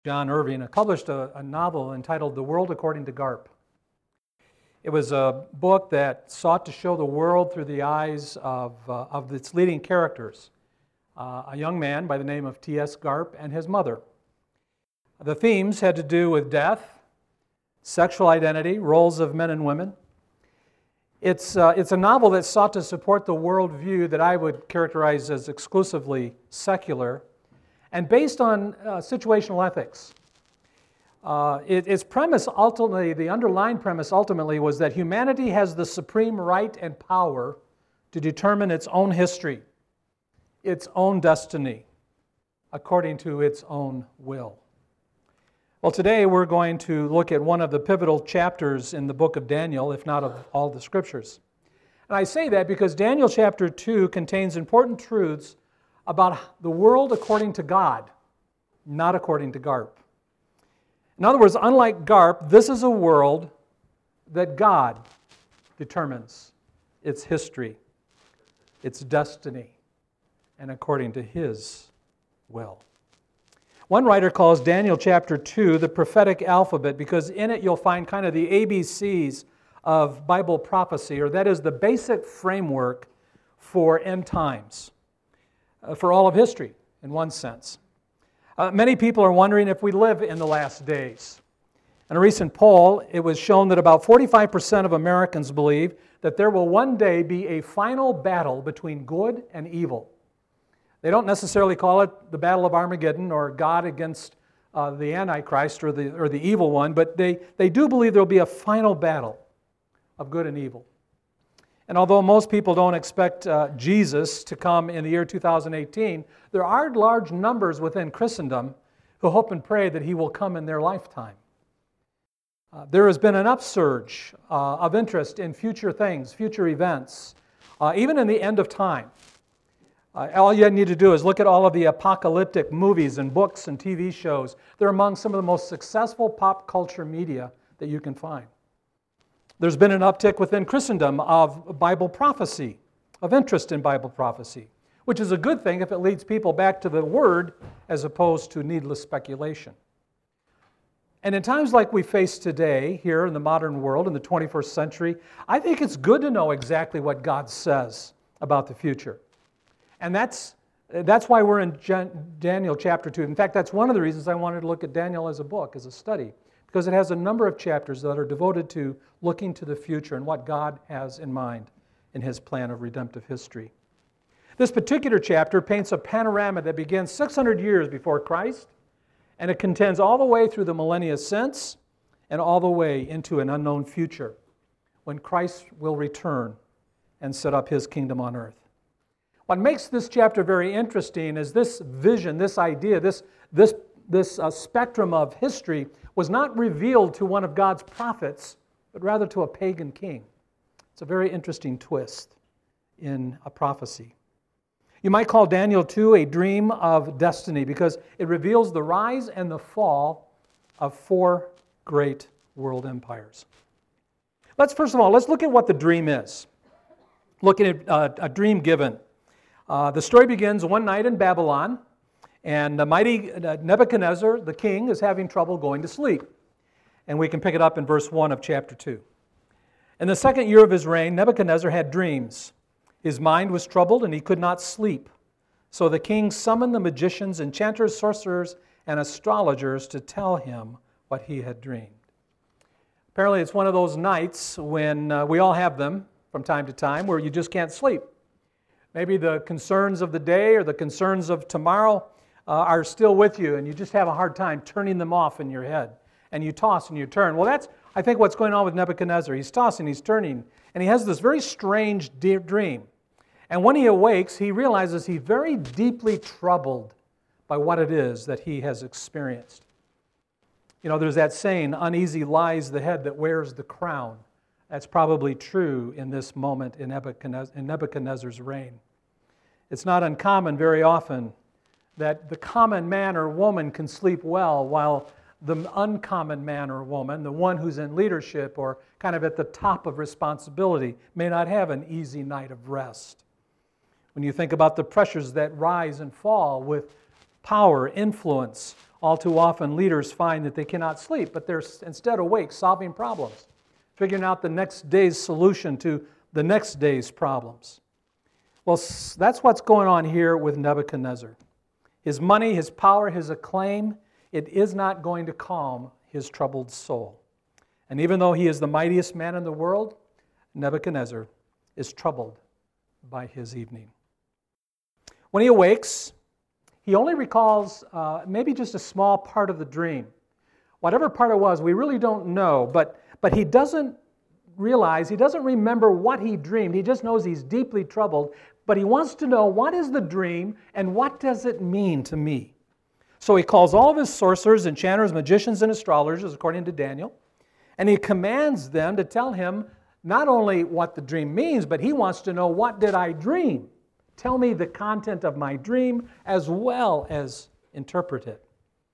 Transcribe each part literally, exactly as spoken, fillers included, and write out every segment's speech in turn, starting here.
John Irving, published a, a novel entitled The World According to Garp. It was a book that sought to show the world through the eyes of, uh, of its leading characters, uh, a young man by the name of T S Garp and his mother. The themes had to do with death, sexual identity, roles of men and women. It's, uh, it's a novel that sought to support the worldview that I would characterize as exclusively secular and based on uh, situational ethics. Uh, it, its premise ultimately, the underlying premise ultimately was that humanity has the supreme right and power to determine its own history, its own destiny, according to its own will. Well, today we're going to look at one of the pivotal chapters in the book of Daniel, if not of all the scriptures. And I say that because Daniel chapter two contains important truths about the world according to God, not according to Garp. In other words, unlike Garp, this is a world that God determines its history, its destiny, and according to His will. One writer calls Daniel chapter two the prophetic alphabet because in it you'll find kind of the A B Cs of Bible prophecy, or that is the basic framework for end times, uh, for all of history in one sense. Uh, many people are wondering if we live in the last days. In a recent poll, it was shown that about forty-five percent of Americans believe that there will one day be a final battle between good and evil. They don't necessarily call it the Battle of Armageddon or God against uh, the Antichrist or the, or the evil one, but they, they do believe there will be a final battle of good and evil. And although most people don't expect uh, Jesus to come in the year two thousand eighteen, there are large numbers within Christendom who hope and pray that He will come in their lifetime. Uh, there has been an upsurge uh, of interest in future things, future events, uh, even in the end of time. Uh, all you need to do is look at all of the apocalyptic movies and books and T V shows. They're among some of the most successful pop culture media that you can find. There's been an uptick within Christendom of Bible prophecy, of interest in Bible prophecy, which is a good thing if it leads people back to the Word as opposed to needless speculation. And in times like we face today, here in the modern world, in the twenty-first century, I think it's good to know exactly what God says about the future. And that's, that's why we're in Daniel chapter two. In fact, that's one of the reasons I wanted to look at Daniel as a book, as a study, because it has a number of chapters that are devoted to looking to the future and what God has in mind in His plan of redemptive history. This particular chapter paints a panorama that begins six hundred years before Christ, and it contends all the way through the millennia since and all the way into an unknown future when Christ will return and set up His kingdom on earth. What makes this chapter very interesting is this vision, this idea, this, this, this uh, spectrum of history was not revealed to one of God's prophets, but rather to a pagan king. It's a very interesting twist in a prophecy. You might call Daniel two a dream of destiny because it reveals the rise and the fall of four great world empires. Let's first of all, let's look at what the dream is. Looking at uh, a dream given. Uh, the story begins one night in Babylon, and the mighty Nebuchadnezzar, the king, is having trouble going to sleep. And we can pick it up in verse one of chapter two. In the second year of his reign, Nebuchadnezzar had dreams. His mind was troubled, and he could not sleep. So the king summoned the magicians, enchanters, sorcerers, and astrologers to tell him what he had dreamed. Apparently, it's one of those nights when uh, we all have them from time to time where you just can't sleep. Maybe the concerns of the day or the concerns of tomorrow uh, are still with you, and you just have a hard time turning them off in your head. And you toss and you turn. Well, that's, I think, what's going on with Nebuchadnezzar. He's tossing, he's turning, and he has this very strange dream. And when he awakes, he realizes he's very deeply troubled by what it is that he has experienced. You know, there's that saying, uneasy lies the head that wears the crown. That's probably true in this moment in Nebuchadnezzar's reign. It's not uncommon very often that the common man or woman can sleep well while the uncommon man or woman, the one who's in leadership or kind of at the top of responsibility, may not have an easy night of rest. When you think about the pressures that rise and fall with power, influence, All too often, leaders find that they cannot sleep, but they're instead awake, solving problems, figuring out the next day's solution to the next day's problems. Well, that's what's going on here with Nebuchadnezzar. His money, his power, his acclaim, it is not going to calm his troubled soul. And even though he is the mightiest man in the world, Nebuchadnezzar is troubled by his evening. When he awakes, he only recalls uh, maybe just a small part of the dream. Whatever part it was, we really don't know, but, but he doesn't realize, he doesn't remember what he dreamed. He just knows he's deeply troubled, but he wants to know, what is the dream and what does it mean to me? So he calls all of his sorcerers, enchanters, magicians, and astrologers, according to Daniel, and he commands them to tell him not only what the dream means, but he wants to know, what did I dream? Tell me the content of my dream as well as interpret it.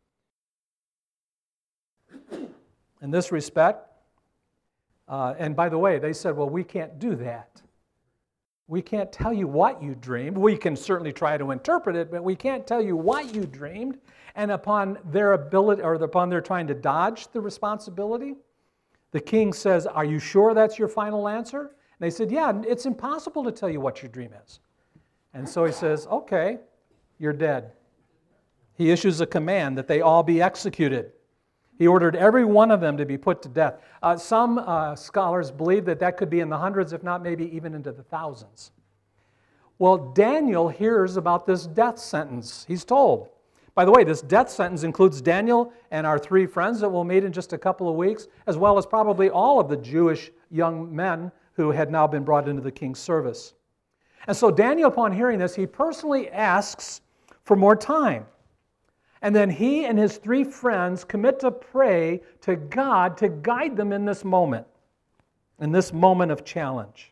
In this respect, uh, and by the way, they said, well, we can't do that. We can't tell you what you dreamed. We can certainly try to interpret it, but we can't tell you what you dreamed. And upon their ability, or upon their trying to dodge the responsibility, the king says, are you sure that's your final answer? And they said, yeah, it's impossible to tell you what your dream is. And so he says, okay, you're dead. He issues a command that they all be executed. He ordered every one of them to be put to death. Uh, some uh, scholars believe that that could be in the hundreds, if not maybe even into the thousands. Well, Daniel hears about this death sentence. He's told. By the way, this death sentence includes Daniel and our three friends that we'll meet in just a couple of weeks, as well as probably all of the Jewish young men who had now been brought into the king's service. And so Daniel, upon hearing this, he personally asks for more time. And then he and his three friends commit to pray to God to guide them in this moment, in this moment of challenge.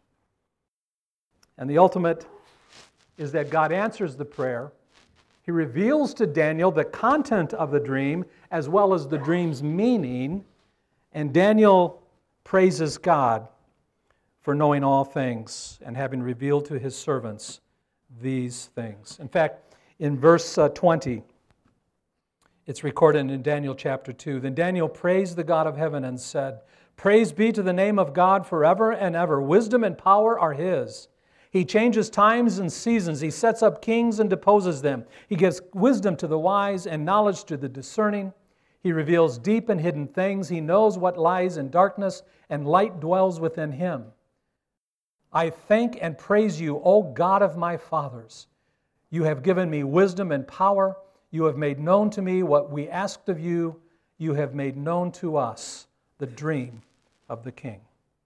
And the ultimate is that God answers the prayer. He reveals to Daniel the content of the dream as well as the dream's meaning, and Daniel praises God for knowing all things and having revealed to his servants these things. In fact, in verse uh, twenty, it's recorded in Daniel chapter two. Then Daniel praised the God of heaven and said, praise be to the name of God forever and ever. Wisdom and power are his. He changes times and seasons. He sets up kings and deposes them. He gives wisdom to the wise and knowledge to the discerning. He reveals deep and hidden things. He knows what lies in darkness, and light dwells within him. I thank and praise you, O God of my fathers. You have given me wisdom and power. You have made known to me what we asked of you. You have made known to us the dream of the king.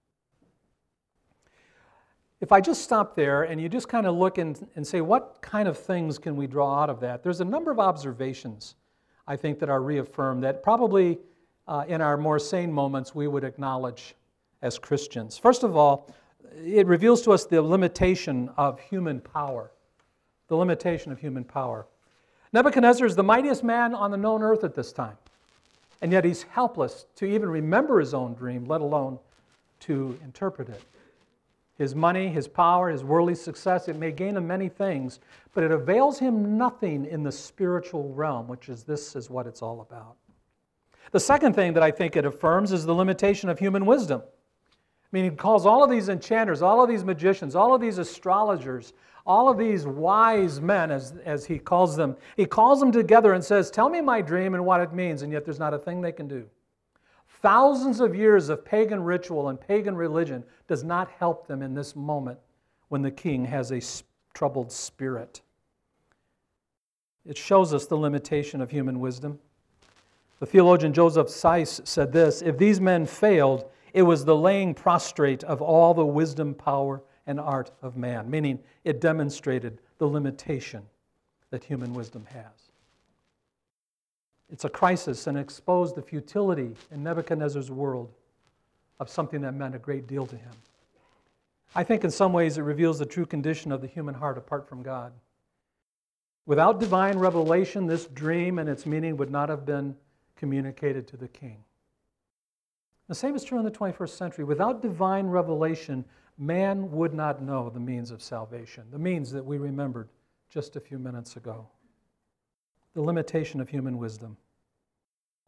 If I just stop there and you just kind of look and, and say, what kind of things can we draw out of that? There's a number of observations, I think, that are reaffirmed that probably uh, in our more sane moments we would acknowledge as Christians. First of all, it reveals to us the limitation of human power. The limitation of human power. Nebuchadnezzar is the mightiest man on the known earth at this time, and yet he's helpless to even remember his own dream, let alone to interpret it. His money, his power, his worldly success, it may gain him many things, but it avails him nothing in the spiritual realm, which is this is what it's all about. The second thing that I think it affirms is the limitation of human wisdom. I mean, he calls all of these enchanters, all of these magicians, all of these astrologers, all of these wise men, as, as he calls them, he calls them together and says, tell me my dream and what it means, and yet there's not a thing they can do. Thousands of years of pagan ritual and pagan religion does not help them in this moment when the king has a troubled spirit. It shows us the limitation of human wisdom. The theologian Joseph Seiss said this, if these men failed, it was the laying prostrate of all the wisdom, power, and art of man, meaning it demonstrated the limitation that human wisdom has. It's a crisis and exposed the futility in Nebuchadnezzar's world of something that meant a great deal to him. I think in some ways it reveals the true condition of the human heart apart from God. Without divine revelation, this dream and its meaning would not have been communicated to the king. The same is true in the twenty-first century. Without divine revelation, man would not know the means of salvation, the means that we remembered just a few minutes ago. The limitation of human wisdom.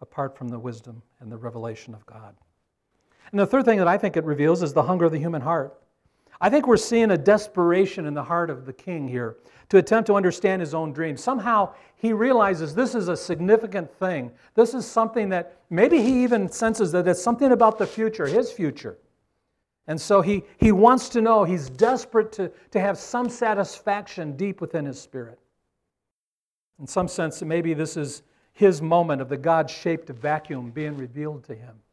apart from the wisdom and the revelation of God. And the third thing that I think it reveals is the hunger of the human heart. I think we're seeing a desperation in the heart of the king here to attempt to understand his own dream. Somehow he realizes this is a significant thing. This is something that maybe he even senses that it's something about the future, his future. And so he, he wants to know, he's desperate to, to have some satisfaction deep within his spirit. In some sense, maybe this is his moment of the God-shaped vacuum being revealed to him.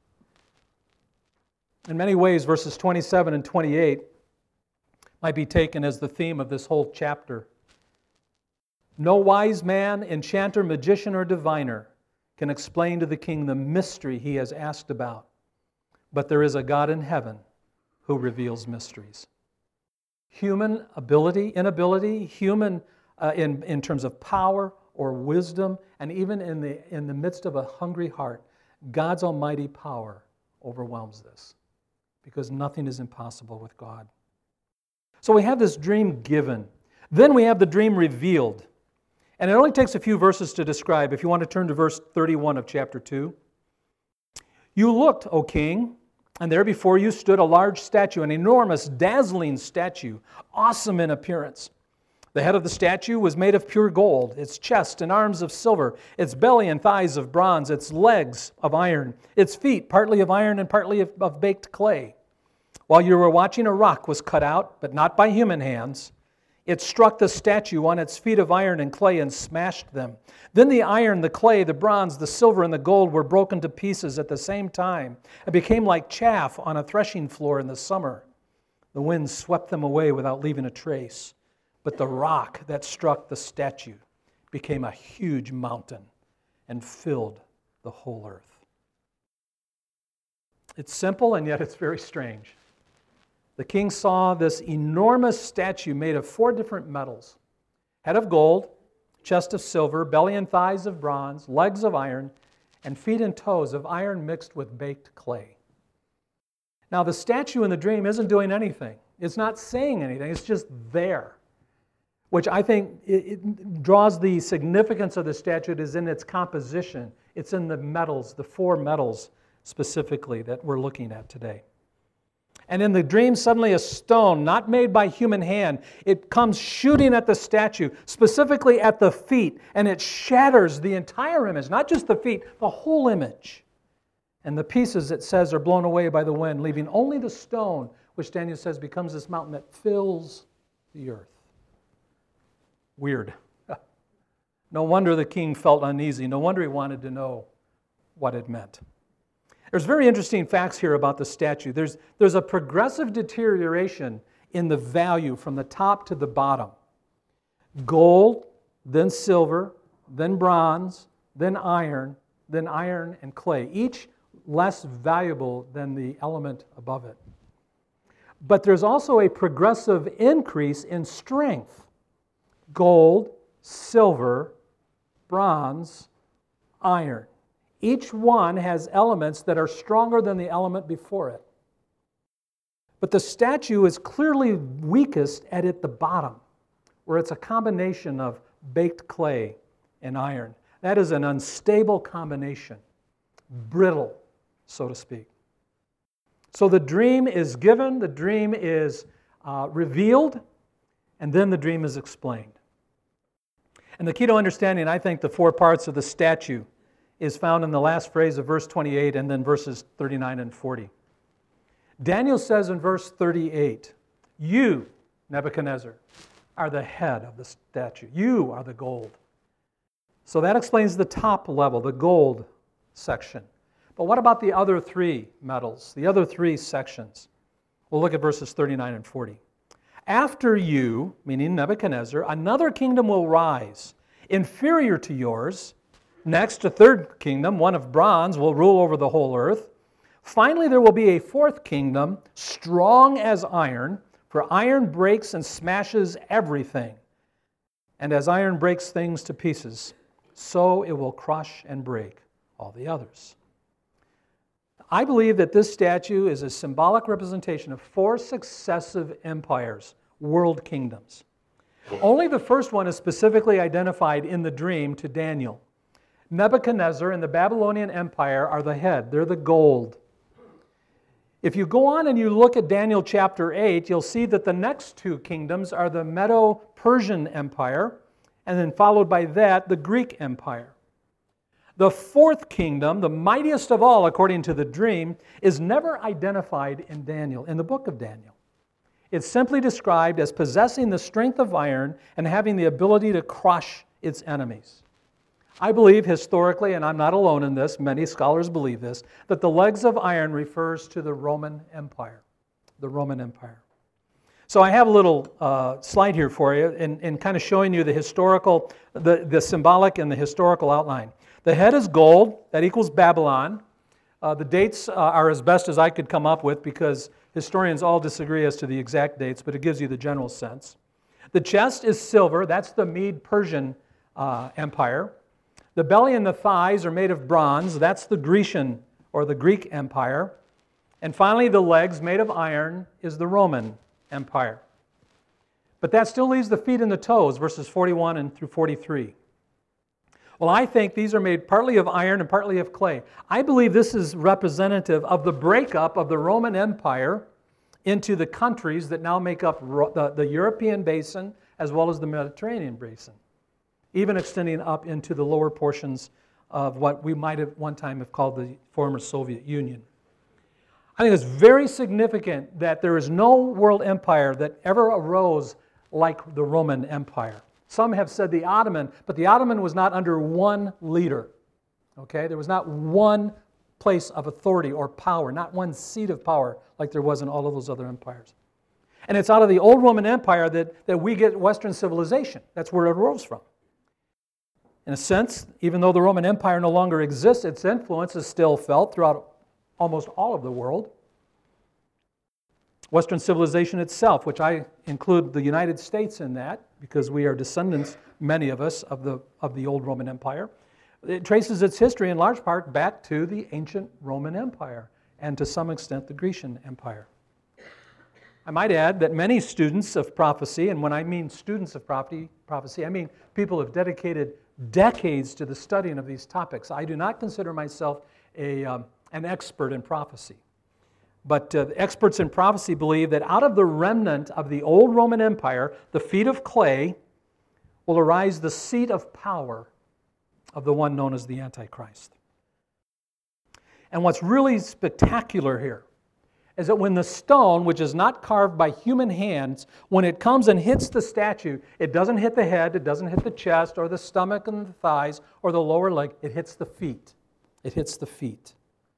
In many ways, verses twenty-seven and twenty-eight might be taken as the theme of this whole chapter. No wise man, enchanter, magician, or diviner can explain to the king the mystery he has asked about. But there is a God in heaven who reveals mysteries. Human ability, inability, human uh, in, in terms of power or wisdom, and even in the, in the midst of a hungry heart, God's almighty power overwhelms this, because nothing is impossible with God. So we have this dream given. Then we have the dream revealed. And it only takes a few verses to describe. If you want to turn to verse thirty-one of chapter two. You looked, O king, and there before you stood a large statue, an enormous, dazzling statue, awesome in appearance. The head of the statue was made of pure gold, its chest and arms of silver, its belly and thighs of bronze, its legs of iron, its feet partly of iron and partly of, of baked clay. While you were watching, a rock was cut out, but not by human hands. It struck the statue on its feet of iron and clay and smashed them. Then the iron, the clay, the bronze, the silver, and the gold were broken to pieces at the same time. It became like chaff on a threshing floor in the summer. The wind swept them away without leaving a trace. But the rock that struck the statue became a huge mountain and filled the whole earth. It's simple, and yet it's very strange. The king saw this enormous statue made of four different metals: head of gold, chest of silver, belly and thighs of bronze, legs of iron, and feet and toes of iron mixed with baked clay. Now, the statue in the dream isn't doing anything. It's not saying anything. It's just there, which I think it, it draws the significance of the statue is in its composition. It's in the metals, the four metals specifically that we're looking at today. And in the dream, suddenly a stone, not made by human hand, it comes shooting at the statue, specifically at the feet, and it shatters the entire image, not just the feet, the whole image. And the pieces, it says, are blown away by the wind, leaving only the stone, which Daniel says becomes this mountain that fills the earth. Weird. No wonder the king felt uneasy. No wonder he wanted to know what it meant. There's very interesting facts here about the statue. There's, there's a progressive deterioration in the value from the top to the bottom. Gold, then silver, then bronze, then iron, then iron and clay, each less valuable than the element above it. But there's also a progressive increase in strength. Gold, silver, bronze, iron. Each one has elements that are stronger than the element before it. But the statue is clearly weakest at it the bottom, where it's a combination of baked clay and iron. That is an unstable combination, brittle, so to speak. So the dream is given, the dream is uh, revealed, and then the dream is explained. And the key to understanding, I think, the four parts of the statue is found in the last phrase of verse twenty-eight and then verses thirty-nine and forty. Daniel says in verse thirty-eight, you, Nebuchadnezzar, are the head of the statue. You are the gold. So that explains the top level, the gold section. But what about the other three metals, the other three sections? We'll look at verses thirty-nine and forty. After you, meaning Nebuchadnezzar, another kingdom will rise, inferior to yours. Next, a third kingdom, one of bronze, will rule over the whole earth. Finally, there will be a fourth kingdom, strong as iron, for iron breaks and smashes everything. And as iron breaks things to pieces, so it will crush and break all the others. I believe that this statue is a symbolic representation of four successive empires, world kingdoms. Only the first one is specifically identified in the dream to Daniel. Nebuchadnezzar and the Babylonian Empire are the head. They're the gold. If you go on and you look at Daniel chapter eight, you'll see that the next two kingdoms are the Medo-Persian Empire, and then followed by that, the Greek Empire. The fourth kingdom, the mightiest of all according to the dream, is never identified in Daniel, in the book of Daniel. It's simply described as possessing the strength of iron and having the ability to crush its enemies. I believe historically, and I'm not alone in this, many scholars believe this, that the legs of iron refers to the Roman Empire. The Roman Empire. So I have a little uh, slide here for you in, in kind of showing you the historical, the, the symbolic and the historical outline. The head is gold, that equals Babylon. Uh, the dates uh, are as best as I could come up with because historians all disagree as to the exact dates, but it gives you the general sense. The chest is silver, that's the Mede-Persian uh, Empire. The belly and the thighs are made of bronze, that's the Grecian or the Greek Empire. And finally, the legs, made of iron, is the Roman Empire. But that still leaves the feet and the toes, verses forty-one and through forty-three. Well, I think these are made partly of iron and partly of clay. I believe this is representative of the breakup of the Roman Empire into the countries that now make up the, the European basin as well as the Mediterranean basin, even extending up into the lower portions of what we might have one time have called the former Soviet Union. I think it's very significant that there is no world empire that ever arose like the Roman Empire. Some have said the Ottoman, but the Ottoman was not under one leader. Okay? There was not one place of authority or power, not one seat of power like there was in all of those other empires. And it's out of the old Roman Empire that, that we get Western civilization. That's where it arose from. In a sense, even though the Roman Empire no longer exists, its influence is still felt throughout almost all of the world. Western civilization itself, which I include the United States in that, because we are descendants, many of us, of the, of the old Roman Empire. It traces its history in large part back to the ancient Roman Empire and to some extent the Grecian Empire. I might add that many students of prophecy, and when I mean students of prophecy, I mean people who have dedicated decades to the studying of these topics. I do not consider myself a, um, an expert in prophecy. But uh, experts in prophecy believe that out of the remnant of the old Roman Empire, the feet of clay, will arise the seat of power of the one known as the Antichrist. And what's really spectacular here is that when the stone, which is not carved by human hands, when it comes and hits the statue, it doesn't hit the head, it doesn't hit the chest or the stomach and the thighs or the lower leg, it hits the feet. It hits the feet.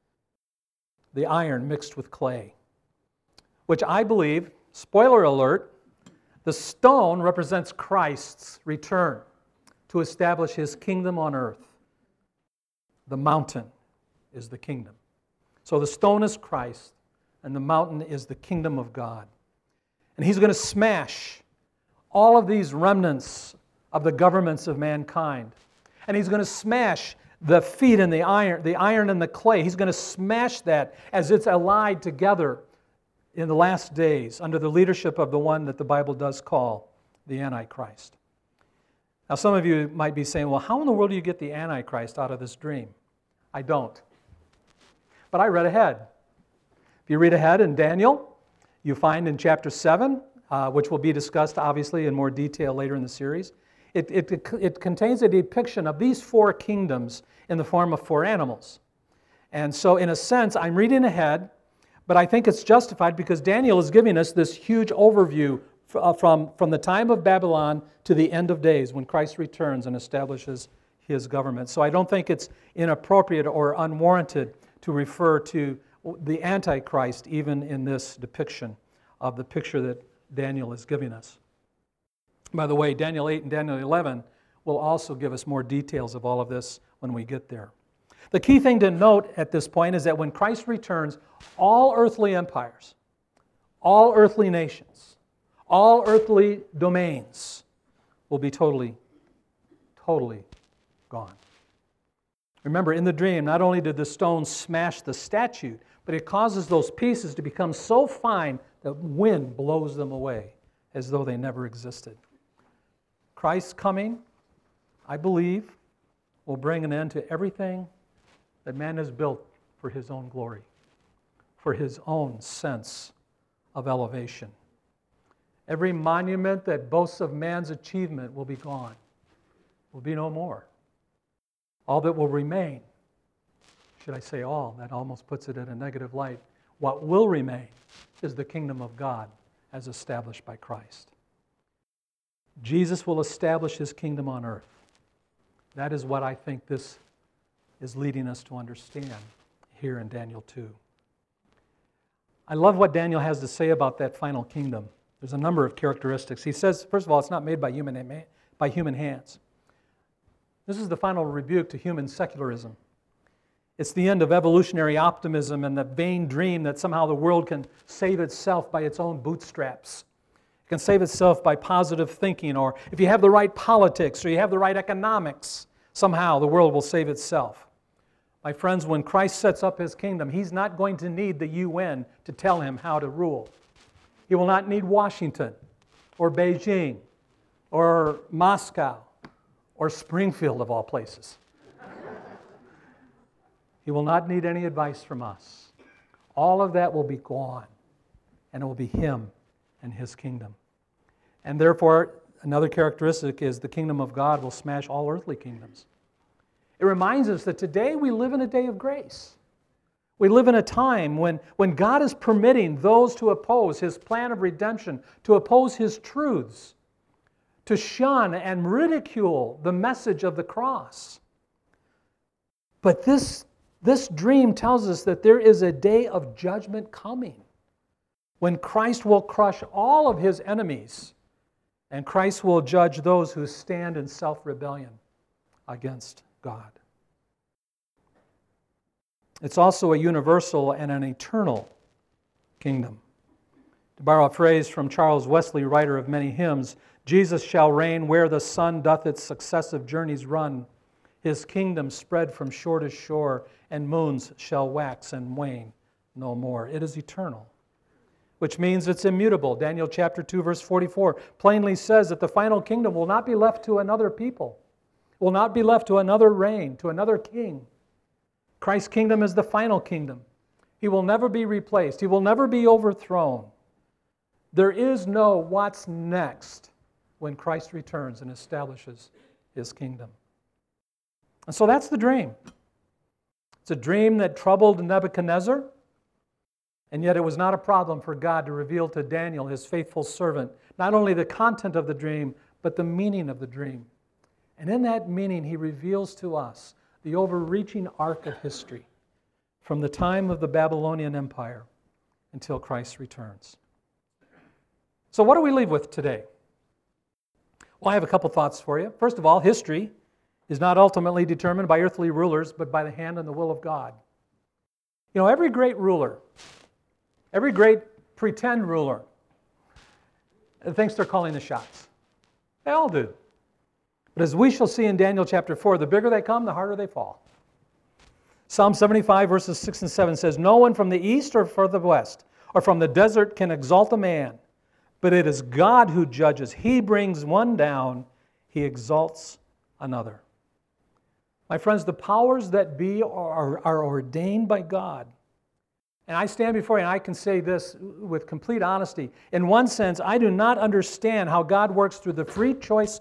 The iron mixed with clay, which I believe, spoiler alert, the stone represents Christ's return to establish His kingdom on earth. The mountain is the kingdom. So the stone is Christ, and the mountain is the kingdom of God. And He's going to smash all of these remnants of the governments of mankind. And He's going to smash the feet and the iron, the iron and the clay. He's going to smash that as it's allied together in the last days under the leadership of the one that the Bible does call the Antichrist. Now, some of you might be saying, well, how in the world do you get the Antichrist out of this dream? I don't. But I read ahead. If you read ahead in Daniel, you find in chapter seven, uh, which will be discussed obviously in more detail later in the series, It, it, it contains a depiction of these four kingdoms in the form of four animals. And so, in a sense, I'm reading ahead, but I think it's justified because Daniel is giving us this huge overview from, from the time of Babylon to the end of days when Christ returns and establishes His government. So I don't think it's inappropriate or unwarranted to refer to the Antichrist even in this depiction of the picture that Daniel is giving us. By the way, Daniel eight and Daniel eleven will also give us more details of all of this when we get there. The key thing to note at this point is that when Christ returns, all earthly empires, all earthly nations, all earthly domains will be totally, totally gone. Remember, in the dream, not only did the stone smash the statue, but it causes those pieces to become so fine that wind blows them away as though they never existed. Christ's coming, I believe, will bring an end to everything that man has built for his own glory, for his own sense of elevation. Every monument that boasts of man's achievement will be gone, will be no more. All that will remain, should I say all, that almost puts it in a negative light, what will remain is the kingdom of God as established by Christ. Jesus will establish his kingdom on earth. That is what I think this is leading us to understand here in Daniel two. I love what Daniel has to say about that final kingdom. There's a number of characteristics. He says, first of all, it's not made by human, by human hands. This is the final rebuke to human secularism. It's the end of evolutionary optimism and the vain dream that somehow the world can save itself by its own bootstraps. It can save itself by positive thinking, or if you have the right politics or you have the right economics, somehow the world will save itself. My friends, when Christ sets up his kingdom, he's not going to need the U N to tell him how to rule. He will not need Washington or Beijing or Moscow or Springfield, of all places. He will not need any advice from us. All of that will be gone, and it will be him and his kingdom. And therefore, another characteristic is the kingdom of God will smash all earthly kingdoms. It reminds us that today we live in a day of grace. We live in a time when, when God is permitting those to oppose his plan of redemption, to oppose his truths, to shun and ridicule the message of the cross. But this, this dream tells us that there is a day of judgment coming when Christ will crush all of his enemies, and Christ will judge those who stand in self-rebellion against God. It's also a universal and an eternal kingdom. To borrow a phrase from Charles Wesley, writer of many hymns, Jesus shall reign where the sun doth its successive journeys run. His kingdom spread from shore to shore, and moons shall wax and wane no more. It is eternal, which means it's immutable. Daniel chapter two, verse forty-four plainly says that the final kingdom will not be left to another people, will not be left to another reign, to another king. Christ's kingdom is the final kingdom. He will never be replaced. He will never be overthrown. There is no what's next when Christ returns and establishes his kingdom. And so that's the dream. It's a dream that troubled Nebuchadnezzar, and yet it was not a problem for God to reveal to Daniel, his faithful servant, not only the content of the dream, but the meaning of the dream. And in that meaning, he reveals to us the overreaching arc of history from the time of the Babylonian Empire until Christ returns. So what do we leave with today? Well, I have a couple thoughts for you. First of all, history is not ultimately determined by earthly rulers, but by the hand and the will of God. You know, every great ruler, every great pretend ruler, thinks they're calling the shots. They all do. But as we shall see in Daniel chapter four, the bigger they come, the harder they fall. Psalm seventy-five verses six and seven says, "No one from the east or from the west or from the desert can exalt a man, but it is God who judges. He brings one down, he exalts another." My friends, the powers that be are, are ordained by God. And I stand before you and I can say this with complete honesty. In one sense, I do not understand how God works through the free choice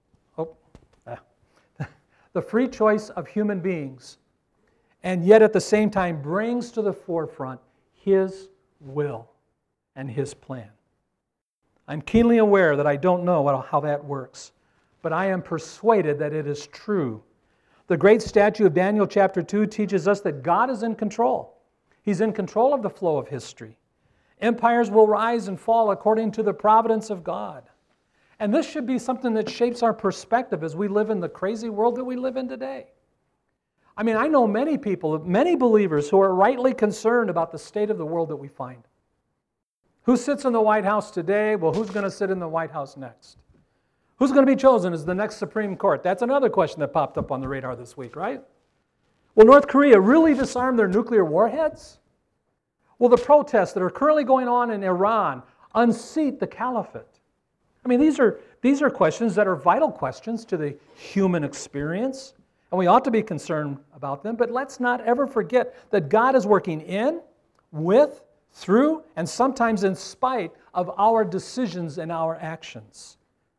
the free choice of human beings, and yet at the same time brings to the forefront his will and his plan. I'm keenly aware that I don't know how that works, but I am persuaded that it is true. The great statue of Daniel chapter two teaches us that God is in control. He's in control of the flow of history. Empires will rise and fall according to the providence of God. And this should be something that shapes our perspective as we live in the crazy world that we live in today. I mean, I know many people, many believers who are rightly concerned about the state of the world that we find. Who sits in the White House today? Well, who's going to sit in the White House next? Who's going to be chosen as the next Supreme Court? That's another question that popped up on the radar this week, right? Will North Korea really disarm their nuclear warheads? Will the protests that are currently going on in Iran unseat the caliphate? I mean, these are, these are questions that are vital questions to the human experience. And we ought to be concerned about them, but let's not ever forget that God is working in, with, through, and sometimes in spite of our decisions and our actions.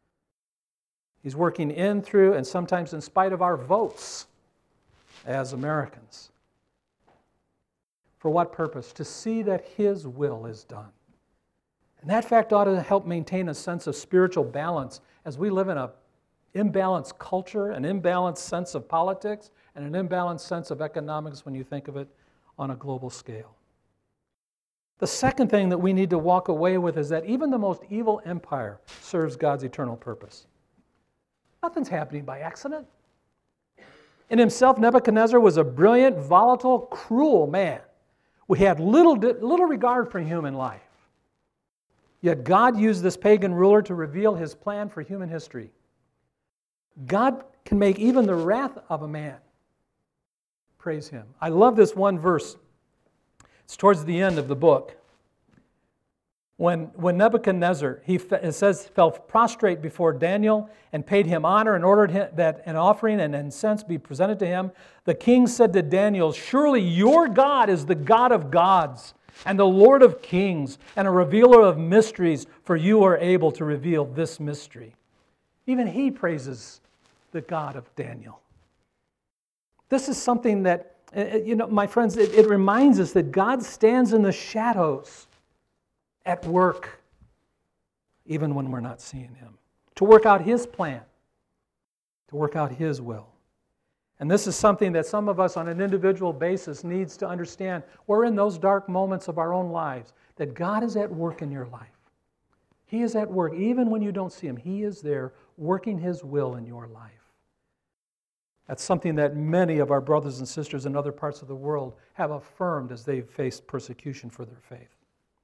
He's working in, through, and sometimes in spite of our votes as Americans. For what purpose? To see that His will is done. And that fact ought to help maintain a sense of spiritual balance as we live in an imbalanced culture, an imbalanced sense of politics, and an imbalanced sense of economics when you think of it on a global scale. The second thing that we need to walk away with is that even the most evil empire serves God's eternal purpose. Nothing's happening by accident. In himself, Nebuchadnezzar was a brilliant, volatile, cruel man. We had little, little regard for human life. Yet God used this pagan ruler to reveal His plan for human history. God can make even the wrath of a man praise Him. I love this one verse. It's towards the end of the book. When, when Nebuchadnezzar, he it says, fell prostrate before Daniel and paid him honor and ordered him that an offering and incense be presented to him, the king said to Daniel, "Surely your God is the God of gods and the Lord of kings and a revealer of mysteries, for you are able to reveal this mystery." Even he praises the God of Daniel. This is something that, you know, my friends, it, it reminds us that God stands in the shadows at work, even when we're not seeing Him, to work out His plan, to work out His will. And this is something that some of us on an individual basis needs to understand. We're in those dark moments of our own lives, that God is at work in your life. He is at work, even when you don't see Him. He is there working His will in your life. That's something that many of our brothers and sisters in other parts of the world have affirmed as they've faced persecution for their faith.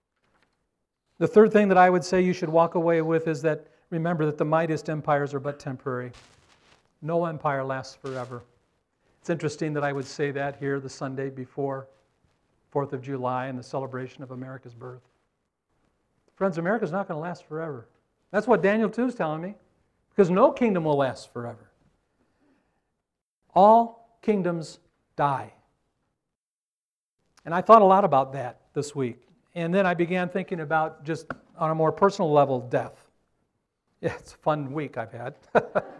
The third thing that I would say you should walk away with is that remember that the mightiest empires are but temporary. No empire lasts forever. It's interesting that I would say that here the Sunday before fourth of July and the celebration of America's birth. Friends, America's not going to last forever. That's what Daniel two is telling me, because no kingdom will last forever. All kingdoms die. And I thought a lot about that this week. And then I began thinking about, just on a more personal level, death. Yeah, it's a fun week I've had. But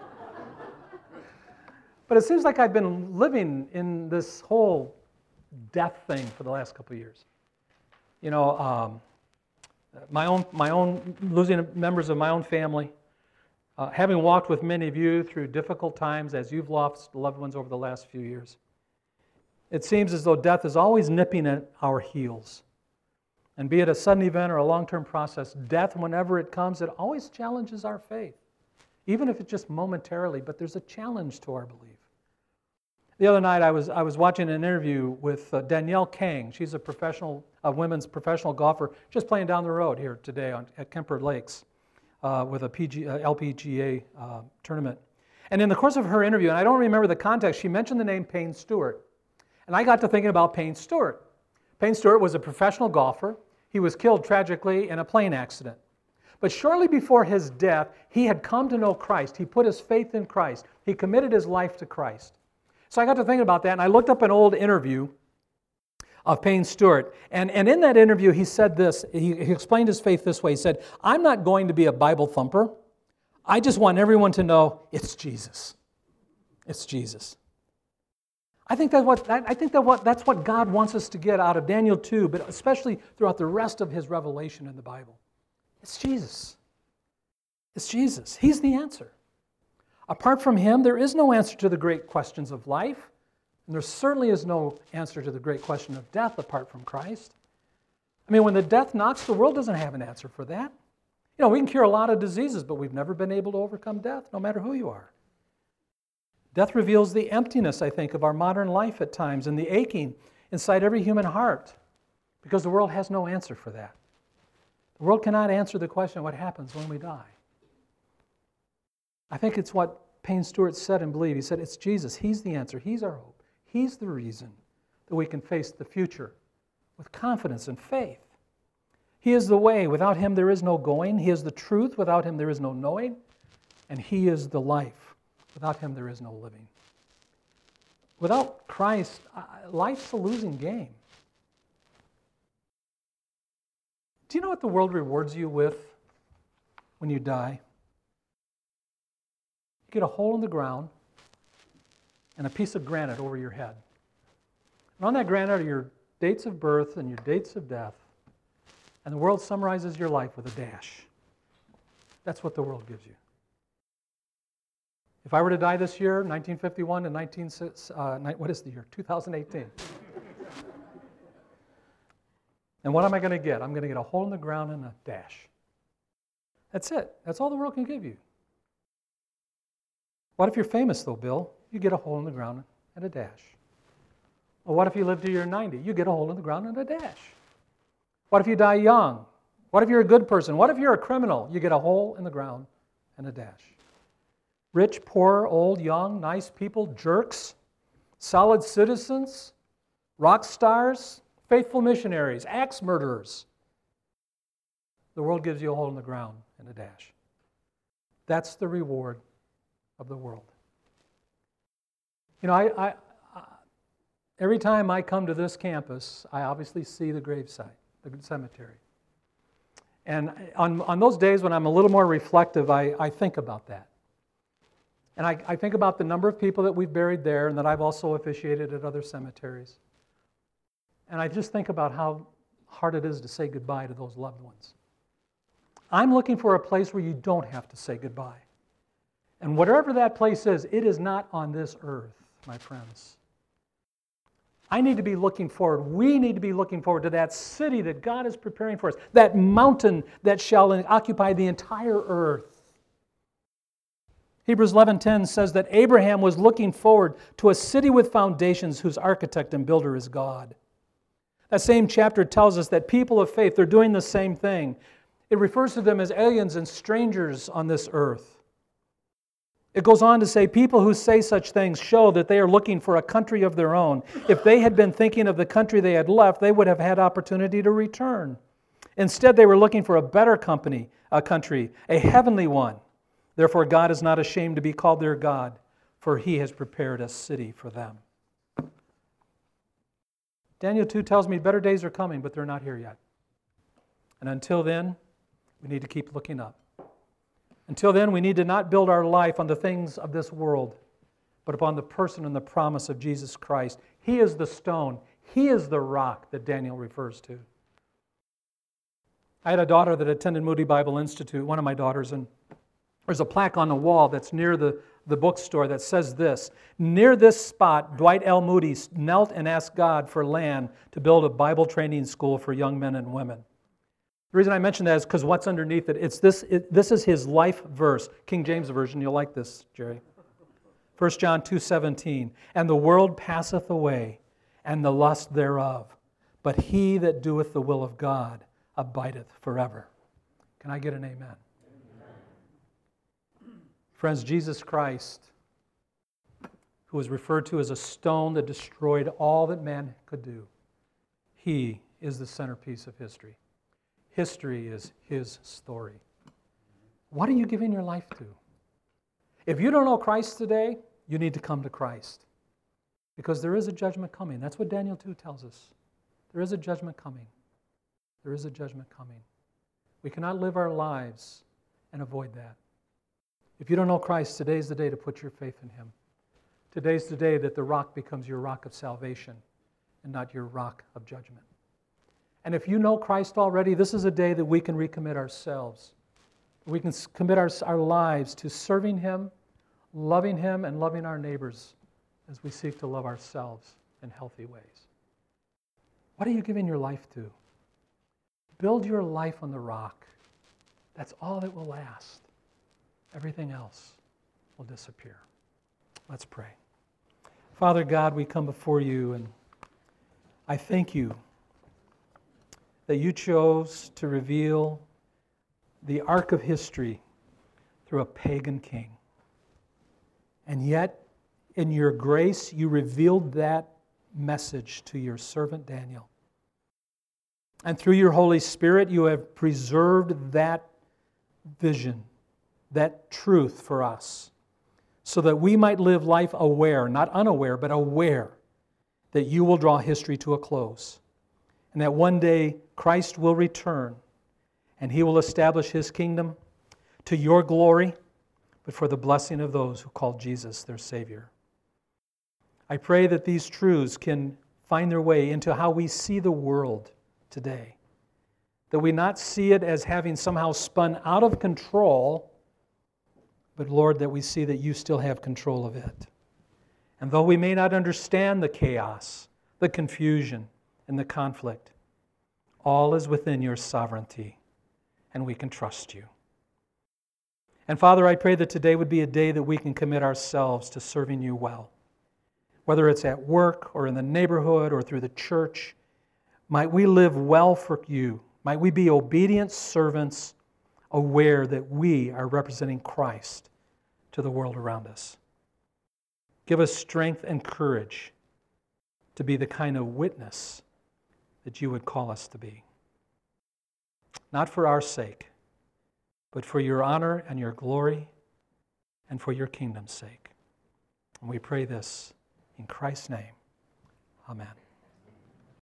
it seems like I've been living in this whole death thing for the last couple of years. You know, um, my own, my own losing members of my own family, uh, having walked with many of you through difficult times as you've lost loved ones over the last few years. It seems as though death is always nipping at our heels. And be it a sudden event or a long-term process, death, whenever it comes, it always challenges our faith. Even if it's just momentarily, but there's a challenge to our belief. The other night I was I was watching an interview with uh, Danielle Kang. She's a professional, a women's professional golfer, just playing down the road here today on, at Kemper Lakes uh, with a P G, uh, L P G A uh, tournament. And in the course of her interview, and I don't remember the context, she mentioned the name Payne Stewart. And I got to thinking about Payne Stewart. Payne Stewart was a professional golfer. He was killed tragically in a plane accident. But shortly before his death, he had come to know Christ. He put his faith in Christ. He committed his life to Christ. So I got to thinking about that, and I looked up an old interview of Payne Stewart. And, and in that interview, he said this. He, he explained his faith this way. He said, "I'm not going to be a Bible thumper. I just want everyone to know it's Jesus. It's Jesus." I think that what I think that what that's what God wants us to get out of Daniel two, but especially throughout the rest of His revelation in the Bible. It's Jesus. It's Jesus. He's the answer. Apart from Him, there is no answer to the great questions of life, and there certainly is no answer to the great question of death apart from Christ. I mean, when the death knocks, the world doesn't have an answer for that. You know, we can cure a lot of diseases, but we've never been able to overcome death, no matter who you are. Death reveals the emptiness, I think, of our modern life at times and the aching inside every human heart, because the world has no answer for that. The world cannot answer the question, what happens when we die? I think it's what Payne Stewart said and believed. He said, it's Jesus. He's the answer. He's our hope. He's the reason that we can face the future with confidence and faith. He is the way. Without Him, there is no going. He is the truth. Without Him, there is no knowing. And He is the life. Without Him, there is no living. Without Christ, life's a losing game. Do you know what the world rewards you with when you die? You get a hole in the ground and a piece of granite over your head. And on that granite are your dates of birth and your dates of death. And the world summarizes your life with a dash. That's what the world gives you. If I were to die this year, nineteen fifty-one to nineteen, uh, what is the year? two thousand eighteen. And what am I going to get? I'm going to get a hole in the ground and a dash. That's it. That's all the world can give you. What if you're famous, though, Bill? You get a hole in the ground and a dash. Well, what if you live to your ninety? You get a hole in the ground and a dash. What if you die young? What if you're a good person? What if you're a criminal? You get a hole in the ground and a dash. Rich, poor, old, young, nice people, jerks, solid citizens, rock stars, faithful missionaries, axe murderers. The world gives you a hole in the ground and a dash. That's the reward of the world. You know, I, I, I every time I come to this campus, I obviously see the gravesite, the cemetery. And on, on those days when I'm a little more reflective, I, I think about that. And I, I think about the number of people that we've buried there and that I've also officiated at other cemeteries. And I just think about how hard it is to say goodbye to those loved ones. I'm looking for a place where you don't have to say goodbye. And whatever that place is, it is not on this earth, my friends. I need to be looking forward. We need to be looking forward to that city that God is preparing for us, that mountain that shall occupy the entire earth. Hebrews eleven ten says that Abraham was looking forward to a city with foundations whose architect and builder is God. That same chapter tells us that people of faith, they're doing the same thing. It refers to them as aliens and strangers on this earth. It goes on to say, people who say such things show that they are looking for a country of their own. If they had been thinking of the country they had left, they would have had opportunity to return. Instead, they were looking for a better company, a country, a heavenly one. Therefore, God is not ashamed to be called their God, for He has prepared a city for them. Daniel two tells me better days are coming, but they're not here yet. And until then, we need to keep looking up. Until then, we need to not build our life on the things of this world, but upon the person and the promise of Jesus Christ. He is the stone. He is the rock that Daniel refers to. I had a daughter that attended Moody Bible Institute, one of my daughters, and there's a plaque on the wall that's near the, the bookstore that says this: near this spot, Dwight L. Moody knelt and asked God for land to build a Bible training school for young men and women. The reason I mention that is because what's underneath it, it's this, it, this is his life verse. King James Version, you'll like this, Jerry. First John two seventeen, and the world passeth away, and the lust thereof, but he that doeth the will of God abideth forever. Can I get an amen? Friends, Jesus Christ, who is referred to as a stone that destroyed all that man could do, He is the centerpiece of history. History is His story. What are you giving your life to? If you don't know Christ today, you need to come to Christ. Because there is a judgment coming. That's what Daniel two tells us. There is a judgment coming. There is a judgment coming. We cannot live our lives and avoid that. If you don't know Christ, today's the day to put your faith in Him. Today's the day that the rock becomes your rock of salvation and not your rock of judgment. And if you know Christ already, this is a day that we can recommit ourselves. We can commit our, our lives to serving Him, loving Him, and loving our neighbors as we seek to love ourselves in healthy ways. What are you giving your life to? Build your life on the rock. That's all that will last. Everything else will disappear. Let's pray. Father God, we come before You, and I thank You that You chose to reveal the arc of history through a pagan king. And yet, in Your grace, You revealed that message to Your servant Daniel. And through Your Holy Spirit, You have preserved that vision, that truth for us, so that we might live life aware, not unaware, but aware that you will draw history to a close, and that one day Christ will return and he will establish his kingdom to your glory, but for the blessing of those who call Jesus their Savior. I pray that these truths can find their way into how we see the world today, that we not see it as having somehow spun out of control, but Lord, that we see that you still have control of it. And though we may not understand the chaos, the confusion, and the conflict, all is within your sovereignty, and we can trust you. And Father, I pray that today would be a day that we can commit ourselves to serving you well. Whether it's at work or in the neighborhood or through the church, might we live well for you. Might we be obedient servants, aware that we are representing Christ to the world around us. Give us strength and courage to be the kind of witness that you would call us to be. Not for our sake, but for your honor and your glory and for your kingdom's sake. And we pray this in Christ's name. Amen.